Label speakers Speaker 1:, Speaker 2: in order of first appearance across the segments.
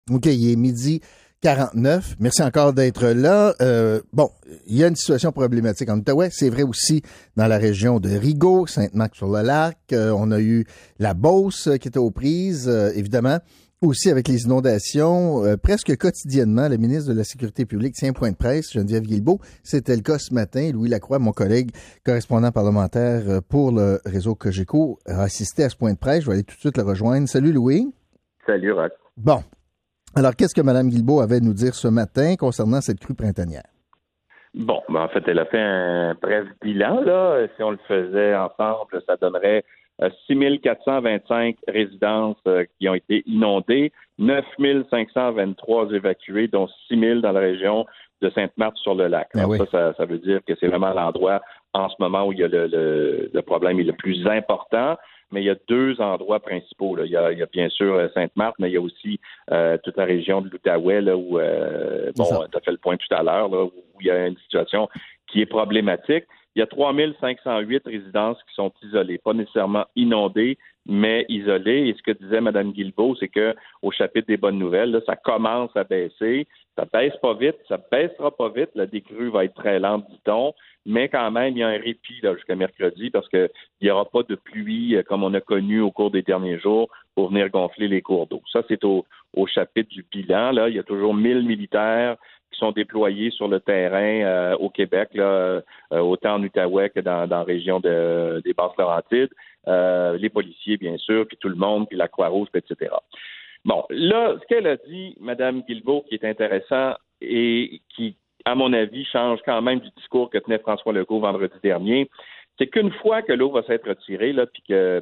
Speaker 1: OK, il est 12h49. Merci encore d'être là. Bon, il y a une situation problématique en Outaouais. C'est vrai aussi dans la région de Rigaud, Sainte-Marthe-sur-le-Lac. On a eu la Beauce qui était aux prises, évidemment. Aussi avec les inondations, presque quotidiennement, le ministre de la Sécurité publique tient point de presse, Geneviève Guilbeault. C'était le cas ce matin. Louis Lacroix, mon collègue correspondant parlementaire pour le réseau Cogeco, a assisté à ce point de presse. Je vais aller tout de suite le rejoindre. Salut Louis.
Speaker 2: Salut Roch.
Speaker 1: Bon. Alors, qu'est-ce que Mme Guilbeault avait à nous dire ce matin concernant cette crue printanière?
Speaker 2: Bon, en fait, elle a fait un bref bilan, là. Si on le faisait ensemble, ça donnerait 6 425 résidences qui ont été inondées, 9 523 évacuées, dont 6 000 dans la région de Sainte-Marthe-sur-le-Lac. Alors, oui. ça veut dire que c'est vraiment l'endroit en ce moment où il y a le problème est le plus important. Mais il y a deux endroits principaux. Là. Il y a bien sûr Sainte-Marthe, mais il y a aussi toute la région de l'Outaouais, là, où tu as fait le point tout à l'heure, là, où il y a une situation qui est problématique. Il y a 3 508 résidences qui sont isolées, pas nécessairement inondées, mais isolées. Et ce que disait Mme Guilbeault, c'est que au chapitre des bonnes nouvelles, là, ça commence à baisser. Ça baisse pas vite, ça baissera pas vite. La décrue va être très lente, dit-on. Mais quand même, il y a un répit là, jusqu'à mercredi parce qu'il n'y aura pas de pluie comme on a connu au cours des derniers jours pour venir gonfler les cours d'eau. Ça, c'est au chapitre du bilan. Là. Il y a toujours 1000 militaires qui sont déployés sur le terrain au Québec, là, autant en Outaouais que dans la région des Basses-Laurentides. Les policiers, bien sûr, puis tout le monde, puis la Croix-Rouge, etc. Bon, là, ce qu'elle a dit, Mme Guilbeault, qui est intéressant et qui, à mon avis, change quand même du discours que tenait François Legault vendredi dernier, c'est qu'une fois que l'eau va s'être retirée, là, puis que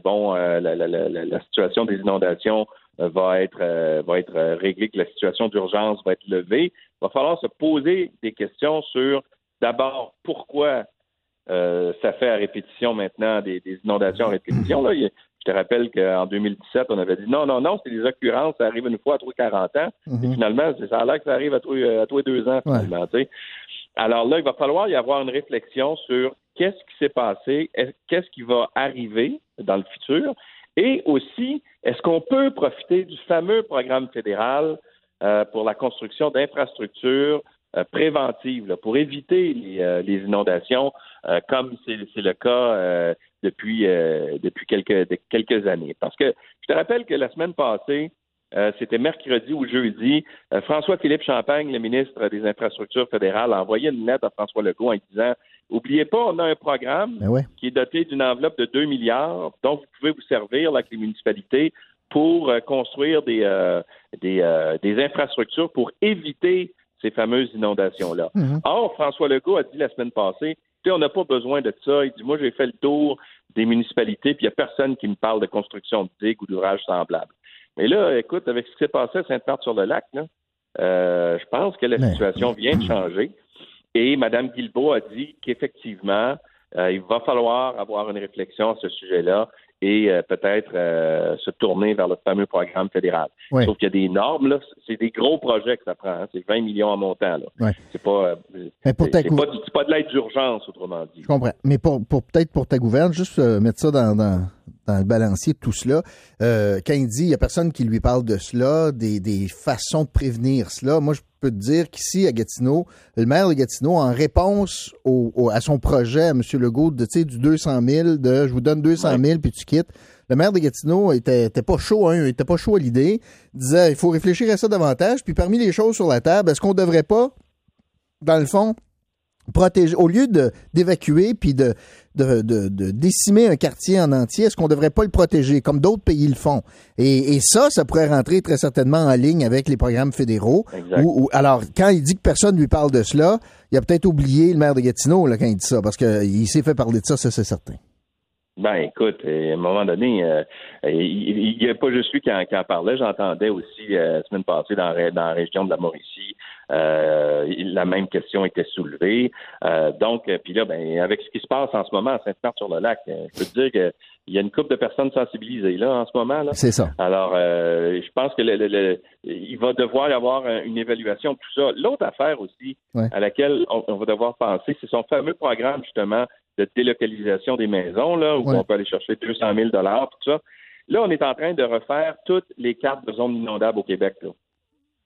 Speaker 2: la situation des inondations va être réglée, que la situation d'urgence va être levée, il va falloir se poser des questions sur d'abord pourquoi ça fait à répétition maintenant des inondations à répétition. Là, je te rappelle qu'en 2017, on avait dit non, c'est des occurrences, ça arrive une fois à tous les 40 ans. Et finalement, ça a l'air que ça arrive à tous les 2 ans, finalement. Ouais. Alors là, il va falloir y avoir une réflexion sur qu'est-ce qui s'est passé, qu'est-ce qui va arriver dans le futur, et aussi, est-ce qu'on peut profiter du fameux programme fédéral pour la construction d'infrastructures préventives là, pour éviter les inondations, comme c'est le cas depuis quelques années. Parce que je te rappelle que la semaine passée, c'était mercredi ou jeudi, François-Philippe Champagne, le ministre des Infrastructures fédérales, a envoyé une lettre à François Legault en disant « Oubliez pas, on a un programme qui est doté d'une enveloppe de 2 milliards dont vous pouvez vous servir là, avec les municipalités pour construire des infrastructures pour éviter ces fameuses inondations-là. » Or, François Legault a dit la semaine passée on n'a pas besoin de ça. Il dit, moi, j'ai fait le tour des municipalités, puis il n'y a personne qui me parle de construction de digues ou d'ouvrages semblables. Mais là, écoute, avec ce qui s'est passé à Sainte-Marthe-sur-le-Lac, là, je pense que la situation vient de changer. Et Mme Guilbeault a dit qu'effectivement, il va falloir avoir une réflexion à ce sujet-là et peut-être se tourner vers le fameux programme fédéral. Oui. Sauf qu'il y a des normes, là, c'est des gros projets que ça prend, hein, c'est 20 millions en montant. Là. Oui. C'est pas de l'aide d'urgence, autrement dit.
Speaker 1: Je comprends. Mais peut-être pour ta gouverne, juste mettre ça dans le balancier de tout cela, quand il dit il n'y a personne qui lui parle de cela, des façons de prévenir cela, moi je peux te dire qu'ici à Gatineau, le maire de Gatineau, en réponse à son projet, à M. Legault, du 200 000, je vous donne 200 000 puis tu quittes, le maire de Gatineau était pas chaud, il était pas chaud à l'idée, il disait il faut réfléchir à ça davantage, puis parmi les choses sur la table, est-ce qu'on devrait pas, dans le fond, protéger, au lieu d'évacuer puis de décimer un quartier en entier, est-ce qu'on ne devrait pas le protéger comme d'autres pays le font? Et ça pourrait rentrer très certainement en ligne avec les programmes fédéraux. Alors, quand il dit que personne ne lui parle de cela, il a peut-être oublié le maire de Gatineau là, quand il dit ça, parce qu'il s'est fait parler de ça, c'est certain.
Speaker 2: Ben, écoute, à un moment donné, il n'y a pas juste lui qui en parlait. J'entendais aussi la semaine passée dans la région de la Mauricie, la même question était soulevée. Donc, puis là, ben, avec ce qui se passe en ce moment à Sainte-Marthe-sur-le-Lac, je peux te dire qu'il y a une couple de personnes sensibilisées là en ce moment. Là.
Speaker 1: C'est ça.
Speaker 2: Alors, je pense que il va devoir y avoir une évaluation de tout ça. L'autre affaire aussi à laquelle on va devoir penser, c'est son fameux programme justement de délocalisation des maisons, là, où on peut aller chercher 200 000 tout ça. Là, on est en train de refaire toutes les cartes de zones inondables au Québec. Là.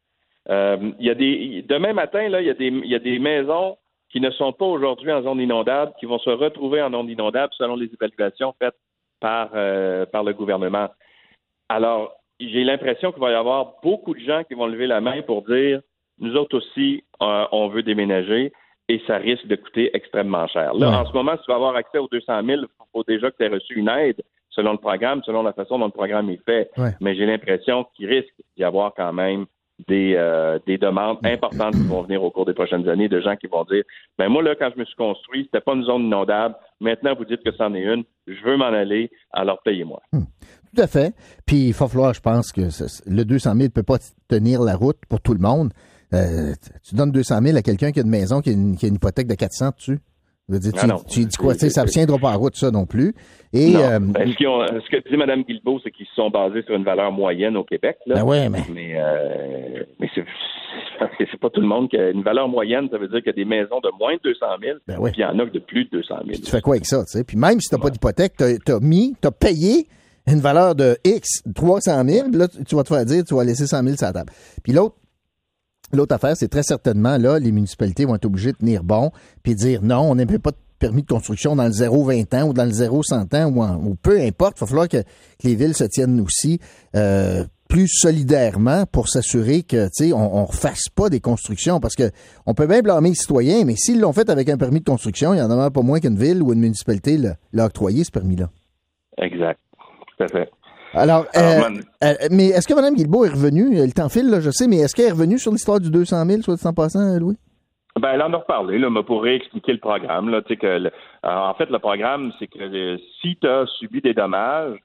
Speaker 2: Demain matin, là, il y a des maisons qui ne sont pas aujourd'hui en zone inondable, qui vont se retrouver en zone inondable selon les évaluations faites par le gouvernement. Alors, j'ai l'impression qu'il va y avoir beaucoup de gens qui vont lever la main pour dire nous autres aussi, on veut déménager et ça risque de coûter extrêmement cher. Là, en ce moment, si tu vas avoir accès aux 200 000, il faut déjà que tu aies reçu une aide selon le programme, selon la façon dont le programme est fait. Ouais. Mais j'ai l'impression qu'il risque d'y avoir quand même des demandes importantes qui vont venir au cours des prochaines années de gens qui vont dire ben moi, là, quand je me suis construit, c'était pas une zone inondable. Maintenant, vous dites que c'en est une. Je veux m'en aller, alors payez-moi.
Speaker 1: Tout à fait. Puis, il va falloir, je pense, que le 200 000 ne peut pas tenir la route pour tout le monde. Tu donnes 200 000 à quelqu'un qui a une maison, qui a une hypothèque de 400 dessus. Je veux dire, tu dis quoi? Ça ne tiendra pas en route, ça non plus. Et,
Speaker 2: ce que dit Mme Guilbeault, c'est qu'ils se sont basés sur une valeur moyenne au Québec. Là.
Speaker 1: Ben ouais,
Speaker 2: mais c'est pas tout le monde qui a une valeur moyenne. Ça veut dire qu'il y a des maisons de moins de 200 000, puis il y en a de plus de 200 000.
Speaker 1: Puis tu fais quoi avec ça? Tu sais? Puis même si tu n'as pas d'hypothèque, tu as payé une valeur de X, 300 000, là, tu vas te faire dire, tu vas laisser 100 000 sur la table. Puis l'autre affaire, c'est très certainement, là, les municipalités vont être obligées de tenir bon puis dire non, on n'émet pas de permis de construction dans le 0-20 ans ou dans le 0-100 ans ou peu importe. Il va falloir que les villes se tiennent aussi plus solidairement pour s'assurer que, tu sais, on refasse pas des constructions parce que on peut bien blâmer les citoyens, mais s'ils l'ont fait avec un permis de construction, il y en a pas moins qu'une ville ou une municipalité l'a octroyé, ce permis-là.
Speaker 2: Exact. Tout à fait.
Speaker 1: Alors, mais est-ce que Mme Guilbeault est revenue? Le temps file, là, je sais, mais est-ce qu'elle est revenue sur l'histoire du 200 000, soit dit en passant, Louis?
Speaker 2: Ben, elle en a reparlé, là, mais pour réexpliquer le programme, là, tu sais que, en fait, le programme, c'est que si tu as subi des dommages,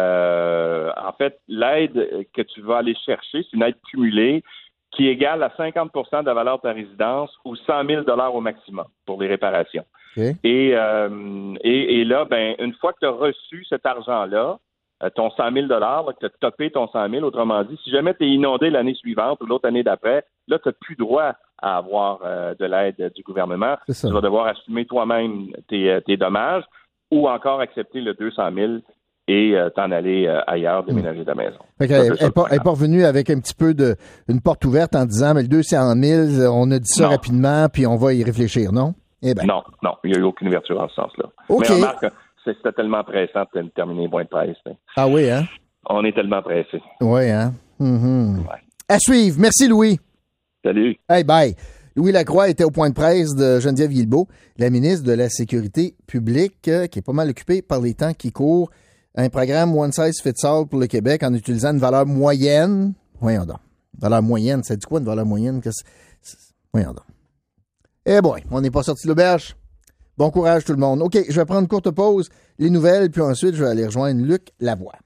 Speaker 2: en fait, l'aide que tu vas aller chercher, c'est une aide cumulée qui égale à 50 de la valeur de ta résidence ou 100 000 $ au maximum pour les réparations. Okay. Et là, ben, une fois que tu as reçu cet argent-là, ton 100 000 $, que tu as topé ton 100 000, autrement dit, si jamais tu es inondé l'année suivante ou l'autre année d'après, là, tu n'as plus droit à avoir de l'aide du gouvernement. Tu vas devoir assumer toi-même tes dommages ou encore accepter le 200 000 et t'en aller ailleurs, déménager ta maison.
Speaker 1: Elle n'est pas revenue avec un petit peu une porte ouverte en disant, mais le 200 000, on a dit ça rapidement, puis on va y réfléchir, non? Eh ben.
Speaker 2: Non, il n'y a eu aucune ouverture en ce sens-là.
Speaker 1: Okay.
Speaker 2: Mais remarque, c'était tellement pressant de terminer les points de presse. Hein.
Speaker 1: Ah oui, hein?
Speaker 2: On est tellement pressés.
Speaker 1: Oui, hein? Mm-hmm. Ouais. À suivre. Merci, Louis.
Speaker 2: Salut.
Speaker 1: Hey, bye. Louis Lacroix était au point de presse de Geneviève Guilbeault, la ministre de la Sécurité publique, qui est pas mal occupée par les temps qui courent. Un programme One Size Fits All pour le Québec en utilisant une valeur moyenne. Voyons donc. Valeur moyenne, ça dit quoi une valeur moyenne? Voyons donc. Eh boy, on n'est pas sorti de l'auberge. Bon courage tout le monde. OK, je vais prendre une courte pause, les nouvelles, puis ensuite je vais aller rejoindre Luc Lavoie.